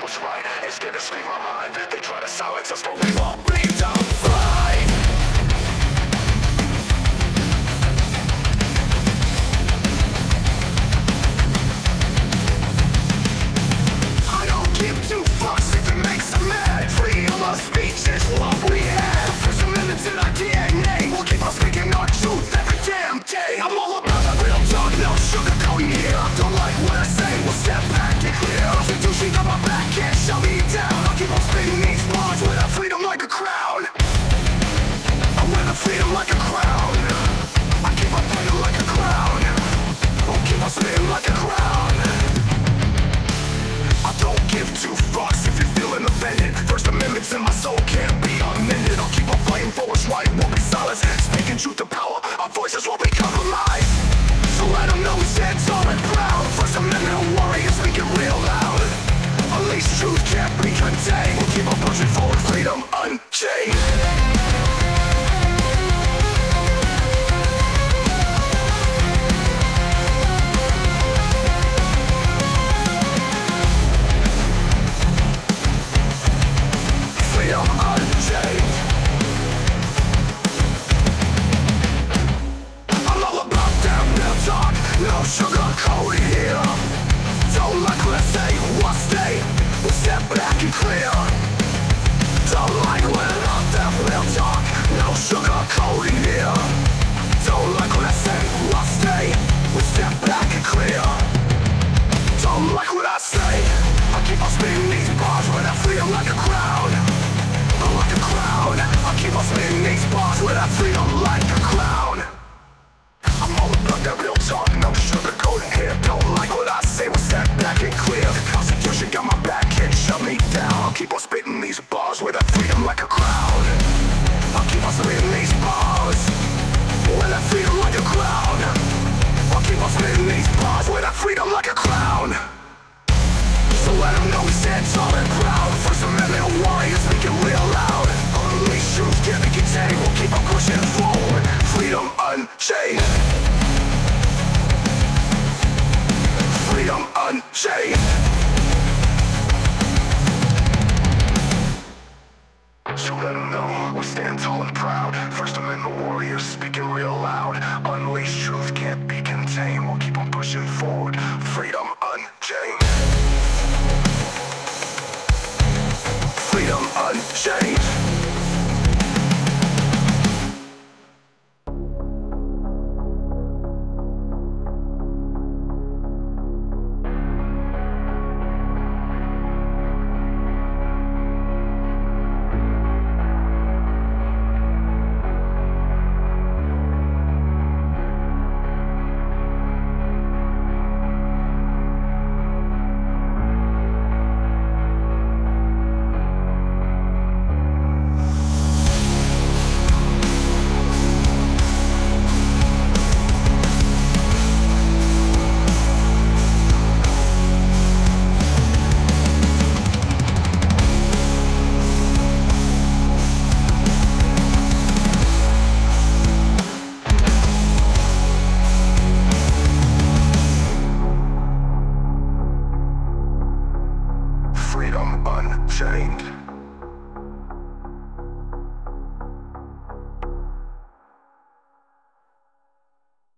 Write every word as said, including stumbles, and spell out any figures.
what's right instead of speak my mind. They try to silence us, but we won't be done. Fly. I don't give two fucks if it makes them mad. Freedom of speech is what we have. First Amendment's in our D N A. We'll keep on speaking our truth every damn day. I'm all about that real talk, no sugarcoating here. Don't like what I say, we'll step back and clear. Constitution got my back, can't shut me down. I'll keep on spinning these bars with that freedom like a crown. I wear the freedom like a crown. I keep on fighting like a crown. I'll keep on spinning like a crown. I don't give two fucks if you're feeling offended. First Amendment's in my soul, can't be amended. I'll keep on fighting for what's right, won't be silenced. Speaking truth to power, our voices won't be compromised. So let them know we stand tall and proud. First Amendment warriors, speaking real loud. Unleash truth, can't be contained. We'll keep on pushing forward, freedom unchained. No sugarcoating here. Don't like what I say, we'll stay. We'll step back and clear. Don't like when I'm that real talk. No sugarcoating here. Don't like what I say, we'll stay. We'll step back and clear. Don't like what I say. I keep on spinning these bars with that freedom like a crown. Like a crown. I keep on spinning these bars with that freedom like a crown. I'm all about that real talk, no sugarcoating here. Don't like what I say, we'll step back and clear. The Constitution got my back, can't shut me down. I'll keep on spitting these bars with that freedom like a crown. I'll keep on spitting these bars with that freedom like a crown. I'll keep on spitting these bars with that freedom like a crown. So let them know we stand tall and proud. First Amendment warriors speaking real loud. Unleash truth, can't be contained. We'll keep on pushing forward, freedom unchained. Freedom unchained. So let them know we stand tall and proud. First Amendment warriors speaking real loud. Unleash truth, can't be contained. We'll keep on pushing forward, freedom